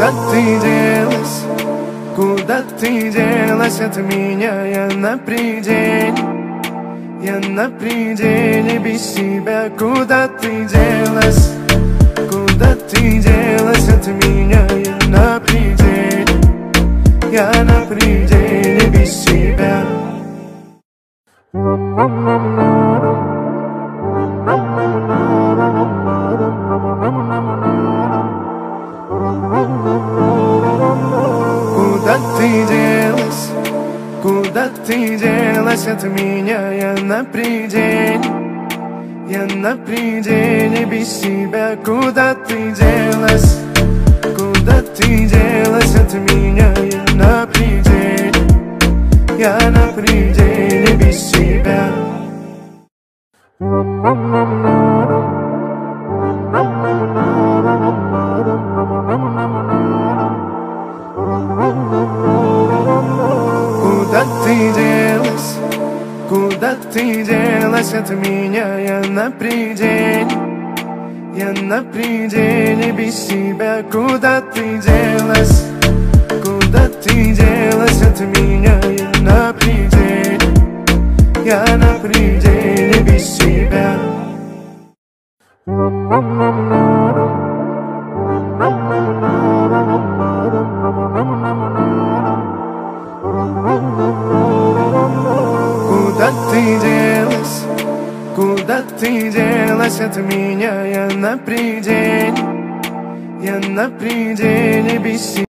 Куда ты делась? Куда ты делась от меня? Я на пределе, я на пределе без тебя. Куда ты делась? Куда ты делась от меня? Я на пределе, я на пределе без тебя. Куда ты делась? Куда ты делась от меня? Я на пределе, я на пределе без тебя. Куда ты делась? Куда ты делась от меня? Я на пределе, я на пределе без тебя. Куда ты делась? Куда ты делась от меня? Я на пределе, я на пределе без тебя. Куда ты делась? Куда ты делась от меня? Я на пределе, я на пределе без тебя. Куда ты делась? Куда ты делась от меня? Я на пределе, я на пределе без тебя.